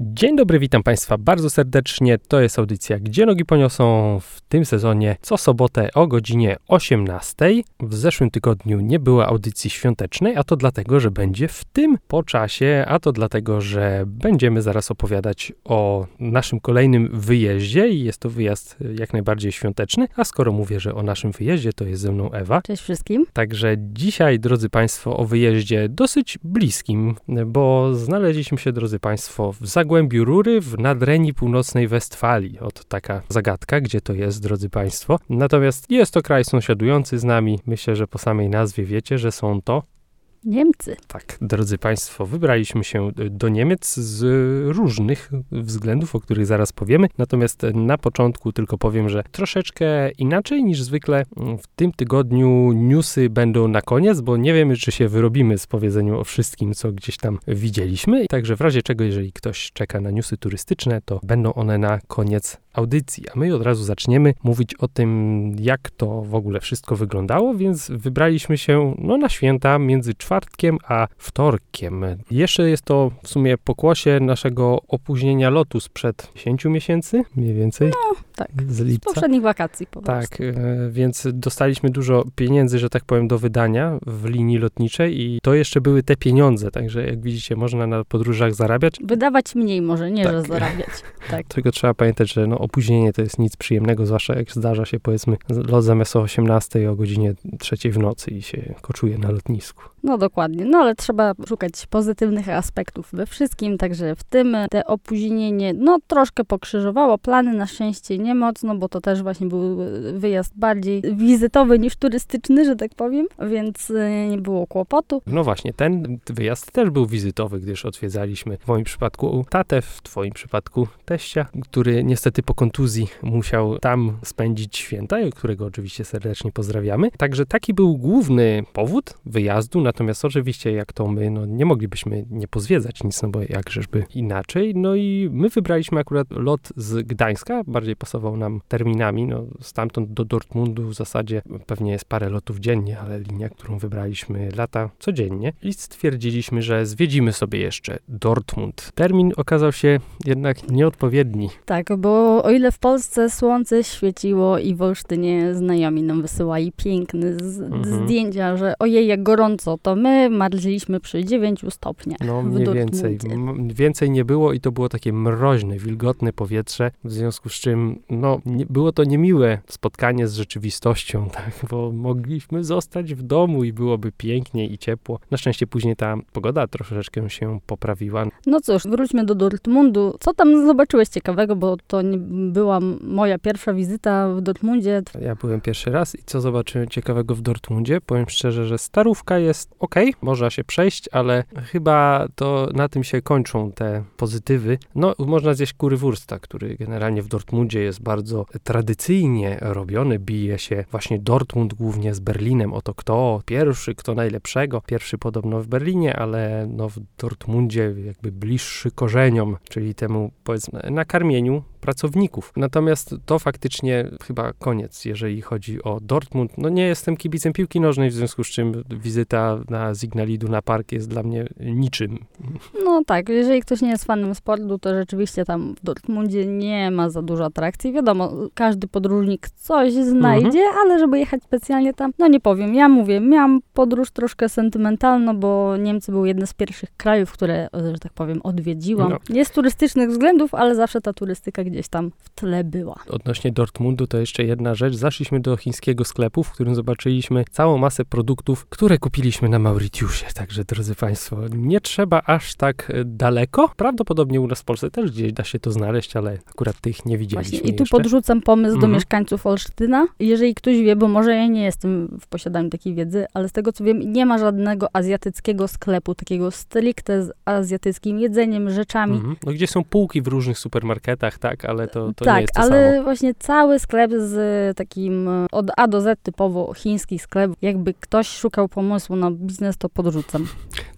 Dzień dobry, witam Państwa bardzo serdecznie. To jest audycja Gdzie nogi poniosą w tym sezonie co sobotę o godzinie 18:00. W zeszłym tygodniu nie było audycji świątecznej, a to dlatego, że będzie w tym po czasie, a to dlatego, że będziemy zaraz opowiadać o naszym kolejnym wyjeździe i jest to wyjazd jak najbardziej świąteczny, a skoro mówię, że o naszym wyjeździe, to jest ze mną Ewa. Cześć wszystkim. Także dzisiaj, drodzy Państwo, o wyjeździe dosyć bliskim, bo znaleźliśmy się, drodzy Państwo, w Zagłębiu Rury w Nadrenii Północnej Westfalii. Oto taka zagadka, gdzie to jest, drodzy Państwo. Natomiast jest to kraj sąsiadujący z nami. Myślę, że po samej nazwie wiecie, że są to Niemcy. Tak, drodzy Państwo, wybraliśmy się do Niemiec z różnych względów, o których zaraz powiemy. Natomiast na początku tylko powiem, że troszeczkę inaczej niż zwykle w tym tygodniu newsy będą na koniec, bo nie wiemy, czy się wyrobimy z powiedzeniem o wszystkim, co gdzieś tam widzieliśmy. Także w razie czego, jeżeli ktoś czeka na newsy turystyczne, to będą one na koniec audycji. A my od razu zaczniemy mówić o tym, jak to w ogóle wszystko wyglądało, więc wybraliśmy się na święta między czwartkiem a wtorkiem. Jeszcze jest to w sumie pokłosie naszego opóźnienia lotu sprzed 10 miesięcy, mniej więcej. No, tak. Z lipca. Z poprzednich wakacji po prostu. Tak, więc dostaliśmy dużo pieniędzy, że tak powiem, do wydania w linii lotniczej i to jeszcze były te pieniądze, także jak widzicie, można na podróżach zarabiać. Wydawać mniej może, nie tak. że zarabiać. Tak. Tylko trzeba pamiętać, że opóźnienie to jest nic przyjemnego, zwłaszcza jak zdarza się, powiedzmy, lot zamiast o 18:00 o godzinie 3:00 w nocy i się koczuje na lotnisku. No dokładnie, ale trzeba szukać pozytywnych aspektów we wszystkim, także w tym te opóźnienie troszkę pokrzyżowało plany, na szczęście nie mocno, bo to też właśnie był wyjazd bardziej wizytowy niż turystyczny, że tak powiem, więc nie było kłopotu. No właśnie, ten wyjazd też był wizytowy, gdyż odwiedzaliśmy w moim przypadku tatę, w twoim przypadku teścia, który niestety po kontuzji musiał tam spędzić święta, którego oczywiście serdecznie pozdrawiamy. Także taki był główny powód wyjazdu. Natomiast oczywiście, jak to my, nie moglibyśmy nie pozwiedzać nic, bo jakżeżby inaczej. No i my wybraliśmy akurat lot z Gdańska, bardziej pasował nam terminami, stamtąd do Dortmundu w zasadzie pewnie jest parę lotów dziennie, ale linia, którą wybraliśmy, lata codziennie. I stwierdziliśmy, że zwiedzimy sobie jeszcze Dortmund. Termin okazał się jednak nieodpowiedni. Tak, bo o ile w Polsce słońce świeciło i w Olsztynie znajomi nam wysyłali piękne zdjęcia, że ojej, jak gorąco, to my marzliśmy przy 9 stopniach. Mniej więcej. Więcej nie było i to było takie mroźne, wilgotne powietrze, w związku z czym, było to niemiłe spotkanie z rzeczywistością, tak, bo mogliśmy zostać w domu i byłoby pięknie i ciepło. Na szczęście później ta pogoda troszeczkę się poprawiła. No cóż, wróćmy do Dortmundu. Co tam zobaczyłeś ciekawego, bo to nie była moja pierwsza wizyta w Dortmundzie. Ja byłem pierwszy raz i co zobaczyłem ciekawego w Dortmundzie? Powiem szczerze, że starówka jest okej, można się przejść, ale chyba to na tym się kończą te pozytywy. Można zjeść currywursta, który generalnie w Dortmundzie jest bardzo tradycyjnie robiony. Bije się właśnie Dortmund głównie z Berlinem. Oto kto pierwszy, kto najlepszego. Pierwszy podobno w Berlinie, ale w Dortmundzie jakby bliższy korzeniom, czyli temu, powiedzmy, nakarmieniu pracowników. Natomiast to faktycznie chyba koniec, jeżeli chodzi o Dortmund. Nie jestem kibicem piłki nożnej, w związku z czym wizyta na Signal Iduna Park jest dla mnie niczym. No tak, jeżeli ktoś nie jest fanem sportu, to rzeczywiście tam w Dortmundzie nie ma za dużo atrakcji. Wiadomo, każdy podróżnik coś znajdzie, ale żeby jechać specjalnie tam, nie powiem. Ja mówię, miałam podróż troszkę sentymentalną, bo Niemcy były jedne z pierwszych krajów, które, że tak powiem, odwiedziłam. Nie z turystycznych względów, ale zawsze ta turystyka gdzieś tam w tle była. Odnośnie Dortmundu to jeszcze jedna rzecz. Zaszliśmy do chińskiego sklepu, w którym zobaczyliśmy całą masę produktów, które kupiliśmy na Mauritiusie. Także, drodzy Państwo, nie trzeba aż tak daleko. Prawdopodobnie u nas w Polsce też gdzieś da się to znaleźć, ale akurat tych nie widzieliśmy. Właśnie, i tu podrzucam pomysł do mieszkańców Olsztyna. Jeżeli ktoś wie, bo może ja nie jestem w posiadaniu takiej wiedzy, ale z tego co wiem, nie ma żadnego azjatyckiego sklepu, takiego stricte z azjatyckim jedzeniem, rzeczami. Gdzie są półki w różnych supermarketach, tak, ale to tak, nie jest to ale samo. właśnie cały sklep z takim od A do Z typowo chiński sklep. Jakby ktoś szukał pomysłu na biznes, to podrzucam.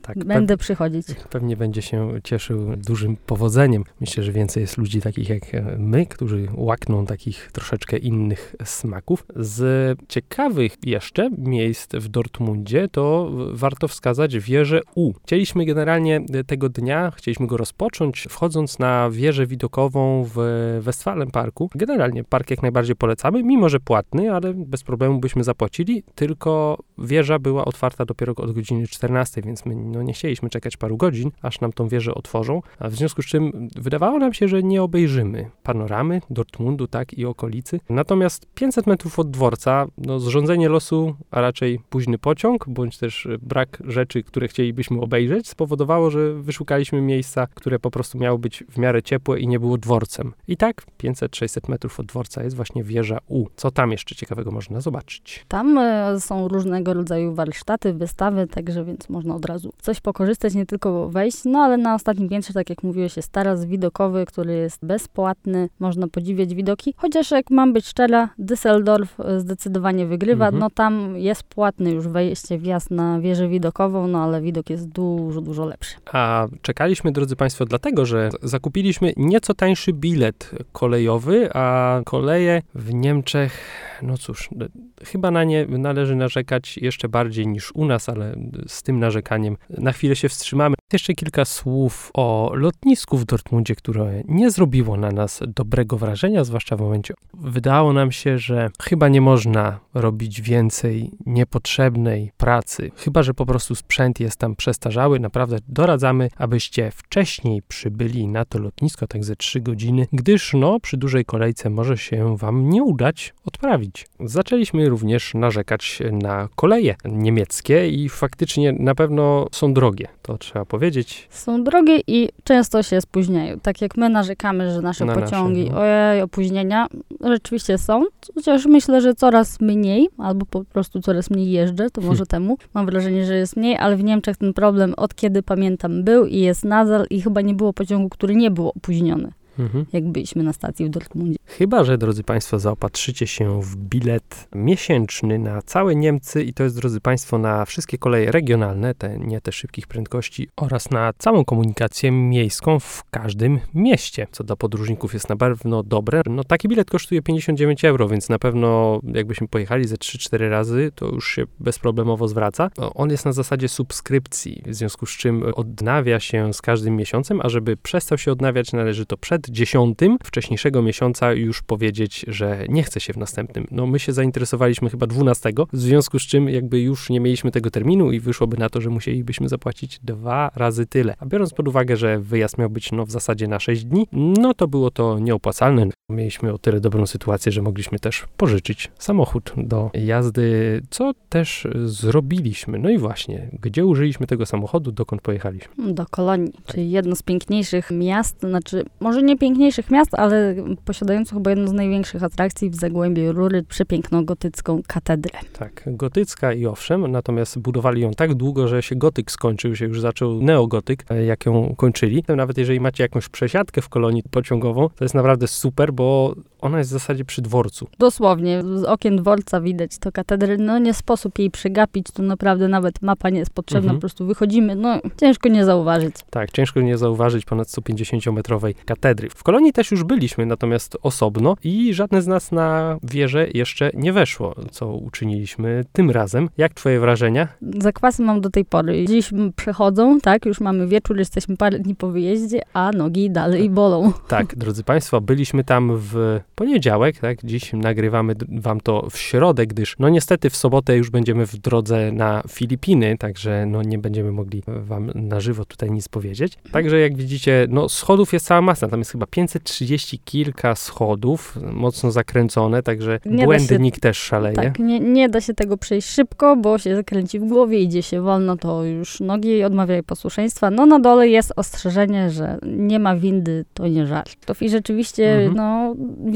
Tak, będę przychodzić. Pewnie będzie się cieszył dużym powodzeniem. Myślę, że więcej jest ludzi takich jak my, którzy łakną takich troszeczkę innych smaków. Z ciekawych jeszcze miejsc w Dortmundzie to warto wskazać wieżę U. Chcieliśmy generalnie tego dnia, chcieliśmy go rozpocząć wchodząc na wieżę widokową w Westfalenparku. Generalnie park jak najbardziej polecamy, mimo że płatny, ale bez problemu byśmy zapłacili, tylko wieża była otwarta dopiero od godziny 14, więc my nie chcieliśmy czekać paru godzin, aż nam tą wieżę otworzą, a w związku z czym wydawało nam się, że nie obejrzymy panoramy Dortmundu, tak, i okolicy. Natomiast 500 metrów od dworca, zrządzenie losu, a raczej późny pociąg, bądź też brak rzeczy, które chcielibyśmy obejrzeć, spowodowało, że wyszukaliśmy miejsca, które po prostu miało być w miarę ciepłe i nie było dworcem. I tak 500-600 metrów od dworca jest właśnie wieża U. Co tam jeszcze ciekawego można zobaczyć? Tam są różnego rodzaju warsztaty, wystawy, także więc można od razu coś pokorzystać, nie tylko wejść, ale na ostatnim piętrze, tak jak mówiłeś, jest taras widokowy, który jest bezpłatny, można podziwiać widoki, chociaż jak mam być szczera, Düsseldorf zdecydowanie wygrywa, tam jest płatny już wejście, wjazd na wieżę widokową, ale widok jest dużo, dużo lepszy. A czekaliśmy, drodzy Państwo, dlatego, że zakupiliśmy nieco tańszy bilet kolejowy, a koleje w Niemczech, no cóż, chyba na nie należy narzekać jeszcze bardziej niż u nas, ale z tym narzekaniem na chwilę się wstrzymamy. Jeszcze kilka słów o lotnisku w Dortmundzie, które nie zrobiło na nas dobrego wrażenia, zwłaszcza w momencie. Wydało nam się, że chyba nie można robić więcej niepotrzebnej pracy, chyba że po prostu sprzęt jest tam przestarzały. Naprawdę doradzamy, abyście wcześniej przybyli na to lotnisko, tak ze 3 godziny, gdyż przy dużej kolejce może się wam nie udać odprawić. Zaczęliśmy również narzekać na koleje niemieckie i faktycznie na pewno są drogie, to trzeba powiedzieć. Są drogie i często się spóźniają. Tak jak my narzekamy, że nasze pociągi, opóźnienia, rzeczywiście są, chociaż myślę, że coraz mniej, albo po prostu coraz mniej jeżdżę, to może temu. Mam wrażenie, że jest mniej, ale w Niemczech ten problem od kiedy pamiętam był i jest nadal i chyba nie było pociągu, który nie był opóźniony. Jak byliśmy na stacji w Dortmundzie. Chyba że, drodzy Państwo, zaopatrzycie się w bilet miesięczny na całe Niemcy i to jest, drodzy Państwo, na wszystkie koleje regionalne, nie te szybkich prędkości, oraz na całą komunikację miejską w każdym mieście, co dla podróżników jest na pewno dobre. Taki bilet kosztuje 59 €, więc na pewno jakbyśmy pojechali ze 3-4 razy, to już się bezproblemowo zwraca. On jest na zasadzie subskrypcji, w związku z czym odnawia się z każdym miesiącem, a żeby przestał się odnawiać, należy to przed 10 wcześniejszego miesiąca już powiedzieć, że nie chce się w następnym. My się zainteresowaliśmy chyba 12, w związku z czym jakby już nie mieliśmy tego terminu i wyszłoby na to, że musielibyśmy zapłacić 2 razy tyle. A biorąc pod uwagę, że wyjazd miał być w zasadzie na 6 dni, to było to nieopłacalne. Mieliśmy o tyle dobrą sytuację, że mogliśmy też pożyczyć samochód do jazdy, co też zrobiliśmy. I właśnie, gdzie użyliśmy tego samochodu, dokąd pojechaliśmy? Do Kolonii, czyli jedno z piękniejszych miast, może nie piękniejszych miast, ale posiadających chyba jedną z największych atrakcji w Zagłębiu Rury, przepiękną gotycką katedrę. Tak, gotycka i owszem, natomiast budowali ją tak długo, że się gotyk skończył, się już zaczął neogotyk, jak ją kończyli. Nawet jeżeli macie jakąś przesiadkę w Kolonii pociągową, to jest naprawdę super, bo ona jest w zasadzie przy dworcu. Dosłownie, z okien dworca widać to katedry, nie sposób jej przegapić, tu naprawdę nawet mapa nie jest potrzebna, po prostu wychodzimy, ciężko nie zauważyć. Tak, ciężko nie zauważyć ponad 150-metrowej katedry. W Kolonii też już byliśmy, natomiast osobno i żadne z nas na wieżę jeszcze nie weszło, co uczyniliśmy tym razem. Jak twoje wrażenia? Zakwasy mam do tej pory. Dziś przechodzą, tak, już mamy wieczór, jesteśmy parę dni po wyjeździe, a nogi dalej bolą. Tak, drodzy Państwo, byliśmy tam w poniedziałek, tak, dziś nagrywamy wam to w środę, gdyż niestety w sobotę już będziemy w drodze na Filipiny, także nie będziemy mogli wam na żywo tutaj nic powiedzieć. Także jak widzicie, schodów jest cała masa, tam jest chyba 530 kilka schodów, mocno zakręcone, także błędnik też szaleje. Tak, nie da się tego przejść szybko, bo się zakręci w głowie, idzie się wolno, to już nogi odmawiają posłuszeństwa. Na dole jest ostrzeżenie, że nie ma windy, to nie żart. I rzeczywiście, widzieliśmy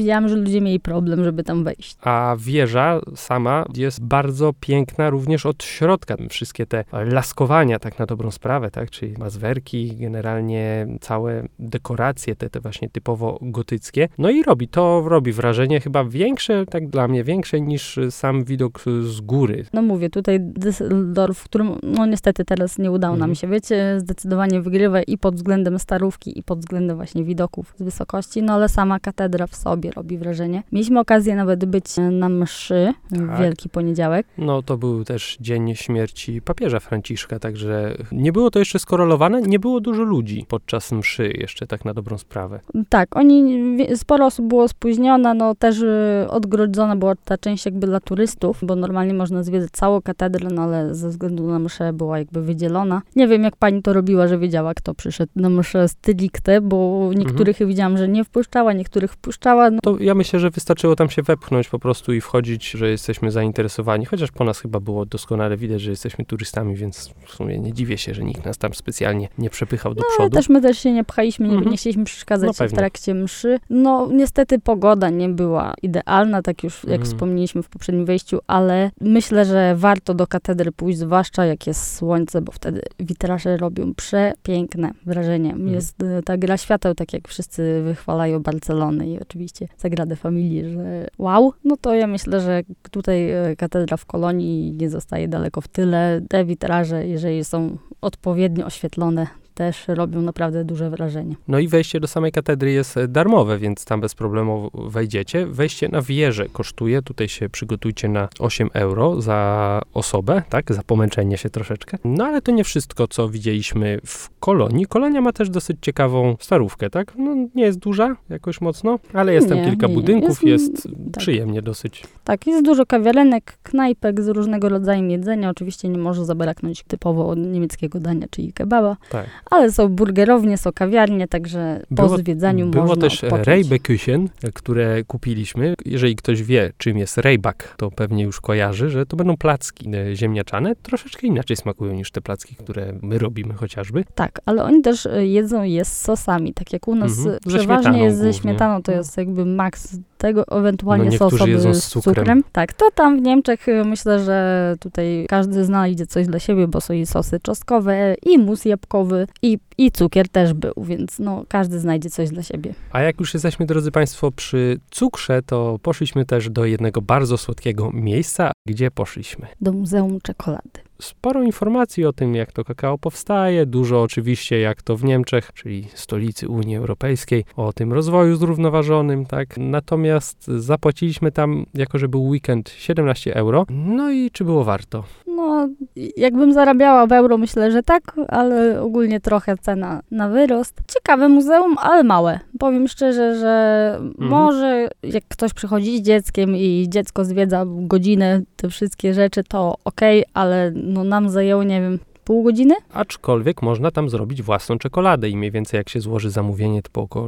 widziałam, że ludzie mieli problem, żeby tam wejść. A wieża sama jest bardzo piękna również od środka. Wszystkie te laskowania, tak na dobrą sprawę, tak, czyli mazwerki, generalnie całe dekoracje, te właśnie typowo gotyckie. No i robi wrażenie chyba większe, tak dla mnie, większe niż sam widok z góry. No mówię, tutaj Düsseldorf, w którym, no niestety teraz nie udało nam się, wiecie, zdecydowanie wygrywa i pod względem starówki, i pod względem właśnie widoków z wysokości, no ale sama katedra w sobie robi wrażenie. Mieliśmy okazję nawet być na mszy w Wielki Poniedziałek. No to był też dzień śmierci papieża Franciszka, także nie było to jeszcze skorelowane, nie było dużo ludzi podczas mszy jeszcze, tak na dobrą sprawę. Tak, sporo osób było spóźniona, no też odgrodzona była ta część jakby dla turystów, bo normalnie można zwiedzać całą katedrę, no ale ze względu na mszę była jakby wydzielona. Nie wiem, jak pani to robiła, że wiedziała, kto przyszedł na mszę stricte, bo niektórych widziałam, że nie wpuszczała, niektórych wpuszczała. No. To ja myślę, że wystarczyło tam się wepchnąć po prostu i wchodzić, że jesteśmy zainteresowani, chociaż po nas chyba było doskonale widać, że jesteśmy turystami, więc w sumie nie dziwię się, że nikt nas tam specjalnie nie przepychał do przodu. My też się nie pchaliśmy, nie chcieliśmy przeszkadzać w trakcie mszy. No niestety pogoda nie była idealna, tak już jak wspomnieliśmy w poprzednim wejściu, ale myślę, że warto do katedry pójść, zwłaszcza jak jest słońce, bo wtedy witraże robią przepiękne wrażenie. Jest ta gra świateł, tak jak wszyscy wychwalają Barcelonę i oczywiście Sagradę Familię, że wow, no to ja myślę, że tutaj katedra w Kolonii nie zostaje daleko w tyle. Te witraże, jeżeli są odpowiednio oświetlone, też robią naprawdę duże wrażenie. No i wejście do samej katedry jest darmowe, więc tam bez problemu wejdziecie. Wejście na wieżę kosztuje, tutaj się przygotujcie na 8 euro za osobę, tak, za pomęczenie się troszeczkę. No ale to nie wszystko, co widzieliśmy w Kolonii. Kolonia ma też dosyć ciekawą starówkę, tak? No nie jest duża jakoś mocno, ale jest tam kilka budynków, jest przyjemnie dosyć. Tak, jest dużo kawiarenek, knajpek z różnego rodzaju jedzenia. Oczywiście nie może zabraknąć typowo niemieckiego dania, czyli kebaba. Tak. Ale są burgerownie, są kawiarnie, także po zwiedzaniu można Było też odpocząć. Reibeküchen, które kupiliśmy. Jeżeli ktoś wie, czym jest Reibach, to pewnie już kojarzy, że to będą placki ziemniaczane. Troszeczkę inaczej smakują niż te placki, które my robimy chociażby. Tak, ale oni też jedzą je z sosami, tak jak u nas przeważnie jest ze śmietaną, to jest jakby maks tego, ewentualnie są osoby z cukrem. Tak, to tam w Niemczech myślę, że tutaj każdy znajdzie coś dla siebie, bo są i sosy czosnkowe, i mus jabłkowy, i cukier też był, więc no każdy znajdzie coś dla siebie. A jak już jesteśmy, drodzy Państwo, przy cukrze, to poszliśmy też do jednego bardzo słodkiego miejsca. Gdzie poszliśmy? Do Muzeum Czekolady. Sporo informacji o tym, jak to kakao powstaje, dużo oczywiście, jak to w Niemczech, czyli stolicy Unii Europejskiej, o tym rozwoju zrównoważonym, tak. Natomiast zapłaciliśmy tam, jako że był weekend, 17 euro. No i czy było warto? No, jakbym zarabiała w euro, myślę, że tak, ale ogólnie trochę cena na wyrost. Ciekawe muzeum, ale małe. Powiem szczerze, że może jak ktoś przychodzi z dzieckiem i dziecko zwiedza godzinę, te wszystkie rzeczy, to okej, ale no nam zajęło, nie wiem, pół godziny? Aczkolwiek można tam zrobić własną czekoladę i mniej więcej jak się złoży zamówienie, to po około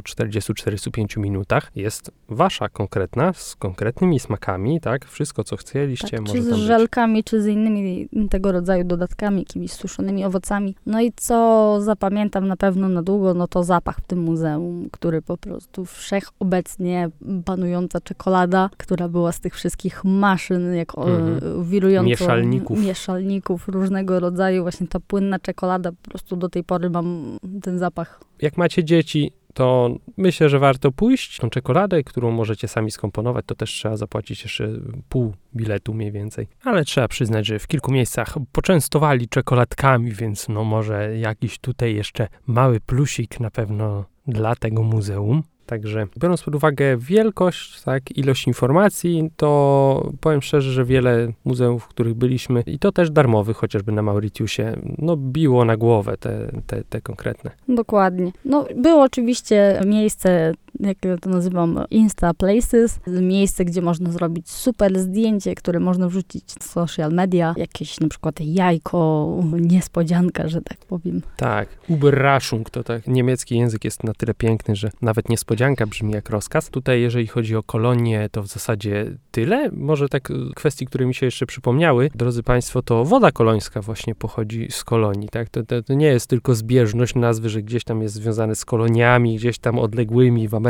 40-45 minutach jest wasza konkretna, z konkretnymi smakami, tak? Wszystko, co chcieliście, tak, może czy tam z żelkami, czy z innymi tego rodzaju dodatkami, jakimiś suszonymi owocami. No i co zapamiętam na pewno na długo, no to zapach w tym muzeum, który po prostu wszechobecnie panująca czekolada, która była z tych wszystkich maszyn, jak wirująco mieszalników różnego rodzaju, właśnie ta płynna czekolada, po prostu do tej pory mam ten zapach. Jak macie dzieci, to myślę, że warto pójść. Tą czekoladę, którą możecie sami skomponować, to też trzeba zapłacić jeszcze pół biletu mniej więcej. Ale trzeba przyznać, że w kilku miejscach poczęstowali czekoladkami, więc no może jakiś tutaj jeszcze mały plusik na pewno dla tego muzeum. Także biorąc pod uwagę wielkość, tak, ilość informacji, to powiem szczerze, że wiele muzeów, w których byliśmy, i to też darmowych, chociażby na Mauritiusie, no biło na głowę te konkretne. Dokładnie. No było oczywiście miejsce, jak ja to nazywam, Insta Places, miejsce, gdzie można zrobić super zdjęcie, które można wrzucić w social media, jakieś na przykład jajko, niespodzianka, że tak powiem. Tak, Überraschung, to tak, niemiecki język jest na tyle piękny, że nawet niespodzianka brzmi jak rozkaz. Tutaj, jeżeli chodzi o Kolonię, to w zasadzie tyle. Może tak kwestii, które mi się jeszcze przypomniały, drodzy Państwo, to woda kolońska właśnie pochodzi z Kolonii, tak? To nie jest tylko zbieżność nazwy, że gdzieś tam jest związane z koloniami, gdzieś tam odległymi w Ameryce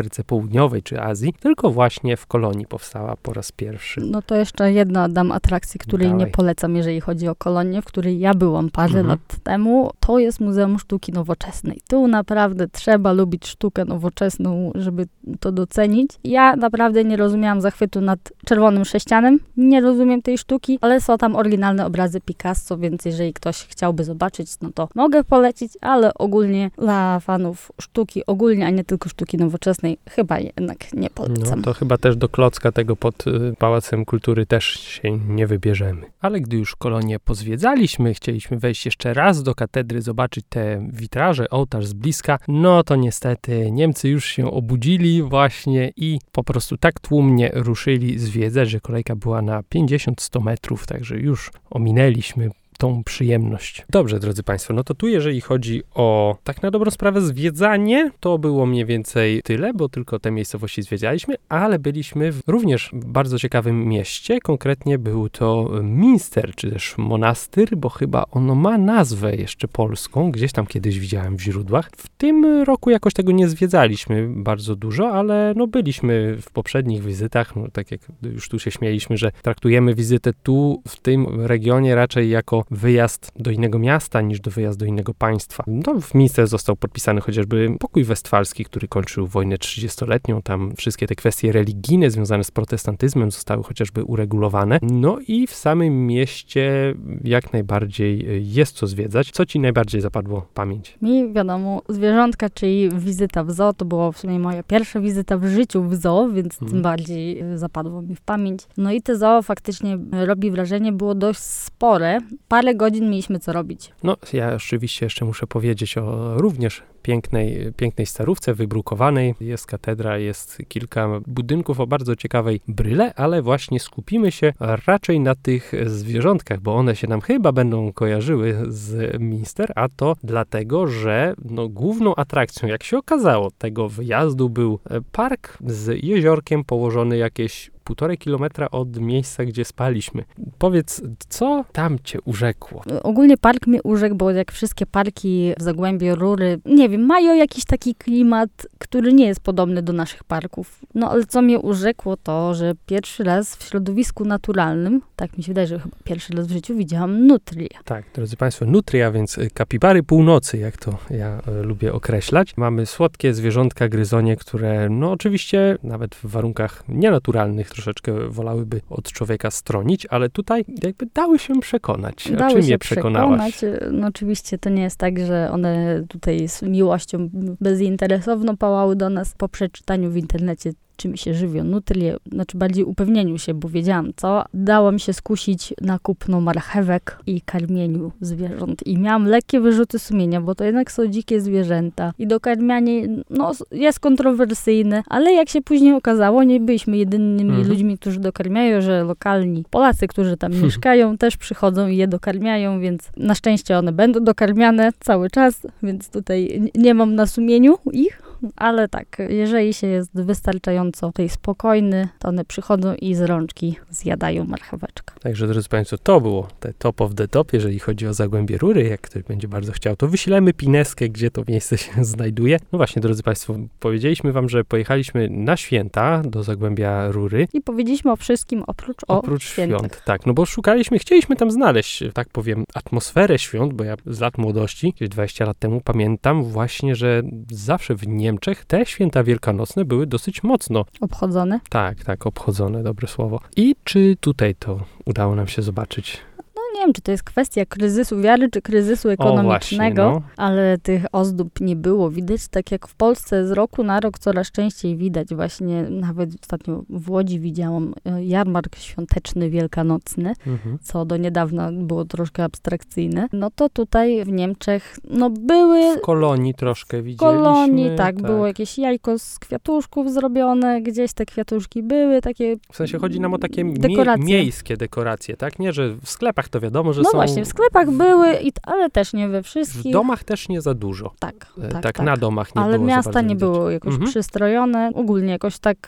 Ameryce Południowej czy Azji, tylko właśnie w Kolonii powstała po raz pierwszy. No to jeszcze jedna dam atrakcji, której nie polecam, jeżeli chodzi o Kolonię, w której ja byłam parę lat temu. To jest Muzeum Sztuki Nowoczesnej. Tu naprawdę trzeba lubić sztukę nowoczesną, żeby to docenić. Ja naprawdę nie rozumiałam zachwytu nad Czerwonym Sześcianem. Nie rozumiem tej sztuki, ale są tam oryginalne obrazy Picasso, więc jeżeli ktoś chciałby zobaczyć, no to mogę polecić, ale ogólnie dla fanów sztuki ogólnie, a nie tylko sztuki nowoczesnej, chyba jednak nie polecam. No to chyba też do klocka tego pod Pałacem Kultury też się nie wybierzemy. Ale gdy już Kolonię pozwiedzaliśmy, chcieliśmy wejść jeszcze raz do katedry, zobaczyć te witraże, ołtarz z bliska, no to niestety Niemcy już się obudzili właśnie i po prostu tak tłumnie ruszyli zwiedzać, że kolejka była na 50-100 metrów, także już ominęliśmy tą przyjemność. Dobrze, drodzy Państwo, no to tu jeżeli chodzi o tak na dobrą sprawę zwiedzanie, to było mniej więcej tyle, bo tylko te miejscowości zwiedzaliśmy, ale byliśmy również w bardzo ciekawym mieście, konkretnie był to Münster, czy też monastyr, bo chyba ono ma nazwę jeszcze polską, gdzieś tam kiedyś widziałem w źródłach. W tym roku jakoś tego nie zwiedzaliśmy bardzo dużo, ale no byliśmy w poprzednich wizytach, no tak jak już tu się śmieliśmy, że traktujemy wizytę tu w tym regionie raczej jako wyjazd do innego miasta niż do wyjazdu do innego państwa. No, w Münster został podpisany chociażby pokój westfalski, który kończył wojnę 30-letnią. Tam wszystkie te kwestie religijne związane z protestantyzmem zostały chociażby uregulowane. No i w samym mieście jak najbardziej jest co zwiedzać. Co ci najbardziej zapadło w pamięć? Mi wiadomo, zwierzątka, czyli wizyta w zoo, to była w sumie moja pierwsza wizyta w życiu w zoo, więc tym bardziej zapadło mi w pamięć. No i te zoo faktycznie robi wrażenie, było dość spore. Parę godzin mieliśmy co robić. No, ja oczywiście jeszcze muszę powiedzieć o również pięknej starówce, wybrukowanej. Jest katedra, jest kilka budynków o bardzo ciekawej bryle, ale właśnie skupimy się raczej na tych zwierzątkach, bo one się nam chyba będą kojarzyły z Münster, a to dlatego, że no, główną atrakcją, jak się okazało, tego wyjazdu był park z jeziorkiem położony jakieś 1,5 kilometra od miejsca, gdzie spaliśmy. Powiedz, co tam cię urzekło? Ogólnie park mnie urzekł, bo jak wszystkie parki w Zagłębiu Rury, nie wiem, mają jakiś taki klimat, który nie jest podobny do naszych parków. No ale co mnie urzekło to, że pierwszy raz w środowisku naturalnym, tak mi się wydaje, że chyba pierwszy raz w życiu widziałam nutrię. Tak, drodzy Państwo, nutria, więc kapibary północy, jak to ja lubię określać. Mamy słodkie zwierzątka gryzonie, które no oczywiście nawet w warunkach nienaturalnych troszeczkę wolałyby od człowieka stronić, ale tutaj jakby dały się przekonać. A czym je przekonałaś? No oczywiście to nie jest tak, że one tutaj z miłością bezinteresowną pałały do nas. Po przeczytaniu w internecie, czym się żywią nutrie, znaczy bardziej upewnieniu się, bo wiedziałam co. Dałam się skusić na kupno marchewek i karmieniu zwierząt. I miałam lekkie wyrzuty sumienia, bo to jednak są dzikie zwierzęta. I dokarmianie, no, jest kontrowersyjne, ale jak się później okazało, nie byliśmy jedynymi ludźmi, którzy dokarmiają, że lokalni Polacy, którzy tam mieszkają, też przychodzą i je dokarmiają, więc na szczęście one będą dokarmiane cały czas, więc tutaj nie mam na sumieniu ich. Ale tak, jeżeli się jest wystarczająco tutaj spokojny, to one przychodzą i z rączki zjadają marcheweczkę. Także, drodzy Państwo, to było te top of the top, jeżeli chodzi o Zagłębie Rury. Jak ktoś będzie bardzo chciał, to wyślemy pineskę, gdzie to miejsce się znajduje. No właśnie, drodzy Państwo, powiedzieliśmy Wam, że pojechaliśmy na święta do Zagłębia Rury. I powiedzieliśmy o wszystkim oprócz świąt. Tak, no bo chcieliśmy tam znaleźć, tak powiem, atmosferę świąt, bo ja z lat młodości, gdzieś 20 lat temu, pamiętam właśnie, że zawsze w Niemczech te święta wielkanocne były dosyć mocno obchodzone. Tak, obchodzone, dobre słowo. I czy tutaj to udało nam się zobaczyć? No nie wiem, czy to jest kwestia kryzysu wiary, czy kryzysu ekonomicznego, właśnie, ale tych ozdób nie było widać. Tak jak w Polsce z roku na rok coraz częściej widać. Właśnie nawet ostatnio w Łodzi widziałam jarmark świąteczny, wielkanocny, co do niedawna było troszkę abstrakcyjne. No to tutaj w Niemczech, no były... W Kolonii troszkę widzieliśmy. W Kolonii, tak, było jakieś jajko z kwiatuszków zrobione, gdzieś te kwiatuszki były, takie w sensie chodzi nam o takie miejskie dekoracje, tak? Nie, że w sklepach to wiadomo, że no są... No właśnie, w sklepach były, ale też nie we wszystkich. W domach też nie za dużo. Tak. Na domach nie ale było miasta za nie było jakoś przystrojone. Ogólnie jakoś tak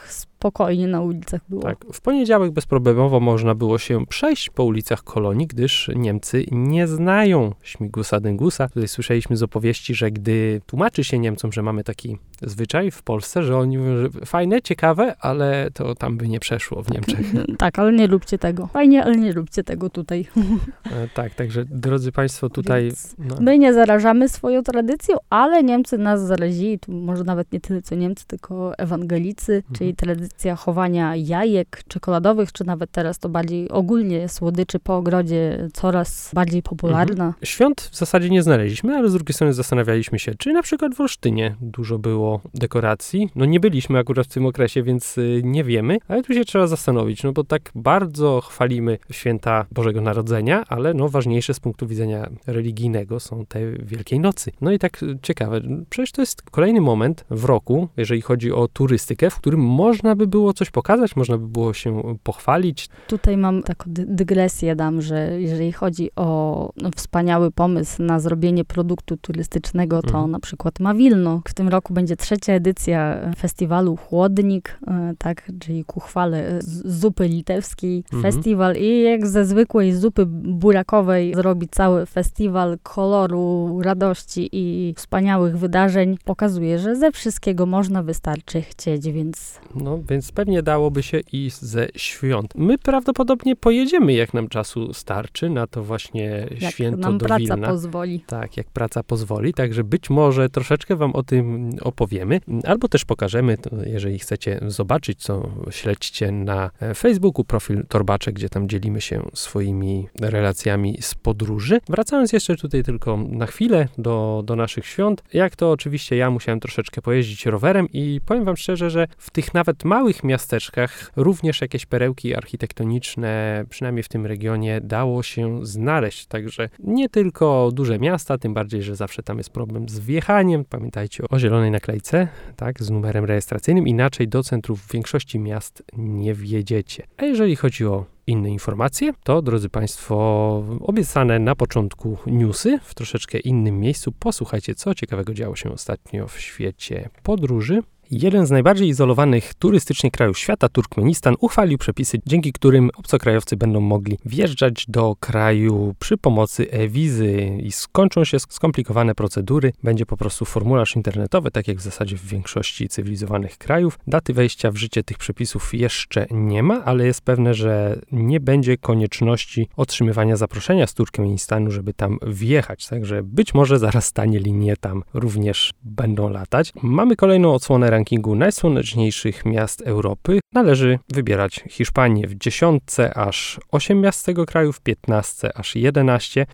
spokojnie na ulicach było. Tak, w poniedziałek bezproblemowo można było się przejść po ulicach Kolonii, gdyż Niemcy nie znają śmigusa dyngusa. Tutaj słyszeliśmy z opowieści, że gdy tłumaczy się Niemcom, że mamy taki zwyczaj w Polsce, że oni mówią, że fajne, ciekawe, ale to tam by nie przeszło w Niemczech. Tak, ale nie róbcie tego. Fajnie, ale nie róbcie tego tutaj. Tak, także drodzy Państwo, tutaj... My nie zarażamy swoją tradycją, ale Niemcy nas zarazili. Tu może nawet nie tyle co Niemcy, tylko ewangelicy, czyli tradycja chowania jajek czekoladowych, czy nawet teraz to bardziej ogólnie słodyczy po ogrodzie coraz bardziej popularna. Świąt w zasadzie nie znaleźliśmy, ale z drugiej strony zastanawialiśmy się, czy na przykład w Olsztynie dużo było dekoracji. No nie byliśmy akurat w tym okresie, więc nie wiemy, ale tu się trzeba zastanowić, no bo tak bardzo chwalimy święta Bożego Narodzenia, ale no ważniejsze z punktu widzenia religijnego są te Wielkiej Nocy. No i tak ciekawe, przecież to jest kolejny moment w roku, jeżeli chodzi o turystykę, w którym można by było coś pokazać, można by było się pochwalić. Tutaj mam taką dygresję dam, że jeżeli chodzi o wspaniały pomysł na zrobienie produktu turystycznego, to na przykład ma Wilno. W tym roku będzie 3. edycja festiwalu Chłodnik, tak, czyli ku chwale zupy litewskiej festiwal i jak ze zwykłej zupy burakowej zrobi cały festiwal koloru, radości i wspaniałych wydarzeń. Pokazuje, że ze wszystkiego można wystarczy chcieć, więc... No, więc pewnie dałoby się i ze świąt. My prawdopodobnie pojedziemy, jak nam czasu starczy, na to właśnie święto do Wilna. Jak nam praca pozwoli. Tak, jak praca pozwoli, także być może troszeczkę wam o tym opowiemy, albo też pokażemy, to jeżeli chcecie zobaczyć, co śledźcie na Facebooku, profil Torbaczek, gdzie tam dzielimy się swoimi relacjami z podróży. Wracając jeszcze tutaj tylko na chwilę do naszych świąt, jak to oczywiście ja musiałem troszeczkę pojeździć rowerem i powiem wam szczerze, że w tych nawet małych miasteczkach również jakieś perełki architektoniczne, przynajmniej w tym regionie, dało się znaleźć. Także nie tylko duże miasta, tym bardziej, że zawsze tam jest problem z wjechaniem. Pamiętajcie o zielonej naklejce, tak, z numerem rejestracyjnym. Inaczej do centrów w większości miast nie wjedziecie. A jeżeli chodzi o inne informacje, to drodzy Państwo, obiecane na początku newsy w troszeczkę innym miejscu. Posłuchajcie, co ciekawego działo się ostatnio w świecie podróży. Jeden z najbardziej izolowanych turystycznie krajów świata, Turkmenistan, uchwalił przepisy, dzięki którym obcokrajowcy będą mogli wjeżdżać do kraju przy pomocy e-wizy i skończą się skomplikowane procedury. Będzie po prostu formularz internetowy, tak jak w zasadzie w większości cywilizowanych krajów. Daty wejścia w życie tych przepisów jeszcze nie ma, ale jest pewne, że nie będzie konieczności otrzymywania zaproszenia z Turkmenistanu, żeby tam wjechać. Także być może zaraz tanie linie tam również będą latać. Mamy kolejną odsłonę rankingu najsłoneczniejszych miast Europy. Należy wybierać Hiszpanię. W 10 aż 8 miast z tego kraju, w 15 aż 11.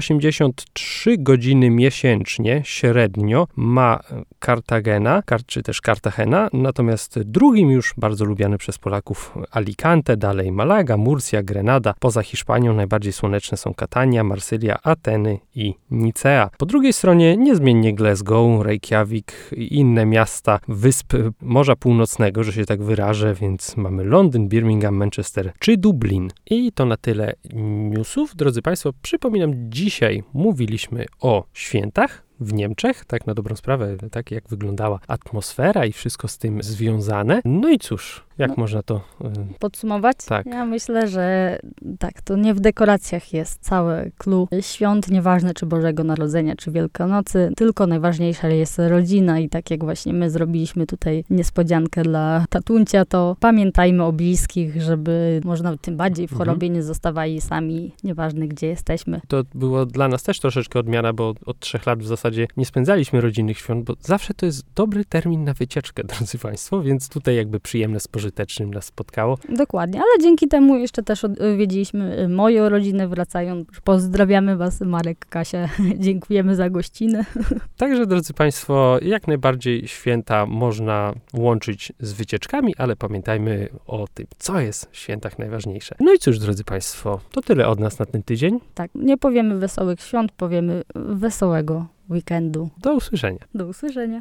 283 godziny miesięcznie średnio ma Cartagena, czy też Cartagena, natomiast drugim już bardzo lubiany przez Polaków Alicante, dalej Malaga, Murcia, Grenada. Poza Hiszpanią najbardziej słoneczne są Catania, Marsylia, Ateny i Nicea. Po drugiej stronie niezmiennie Glasgow, Reykjavik i inne miasta wysp Morza Północnego, że się tak wyrażę, więc mamy Londyn, Birmingham, Manchester czy Dublin. I to na tyle newsów. Drodzy Państwo, przypominam, dzisiaj mówiliśmy o świętach w Niemczech, tak na dobrą sprawę, tak jak wyglądała atmosfera i wszystko z tym związane. No i cóż, jak można to podsumować? Tak. Ja myślę, że tak, to nie w dekoracjach jest całe clue świąt, nieważne czy Bożego Narodzenia, czy Wielkanocy, tylko najważniejsza jest rodzina i tak jak właśnie my zrobiliśmy tutaj niespodziankę dla tatuncia, to pamiętajmy o bliskich, żeby można tym bardziej w chorobie nie zostawali sami, nieważne gdzie jesteśmy. To było dla nas też troszeczkę odmiana, bo od 3 lat w zasadzie nie spędzaliśmy rodzinnych świąt, bo zawsze to jest dobry termin na wycieczkę, drodzy Państwo, więc tutaj jakby przyjemne z pożytecznym nas spotkało. Dokładnie, ale dzięki temu jeszcze też odwiedziliśmy moją rodzinę, wracając. Pozdrawiamy Was, Marek, Kasia, dziękujemy za gościnę. Także, drodzy Państwo, jak najbardziej święta można łączyć z wycieczkami, ale pamiętajmy o tym, co jest w świętach najważniejsze. No i cóż, drodzy Państwo, to tyle od nas na ten tydzień. Tak, nie powiemy wesołych świąt, powiemy wesołego weekendu. Do usłyszenia. Do usłyszenia.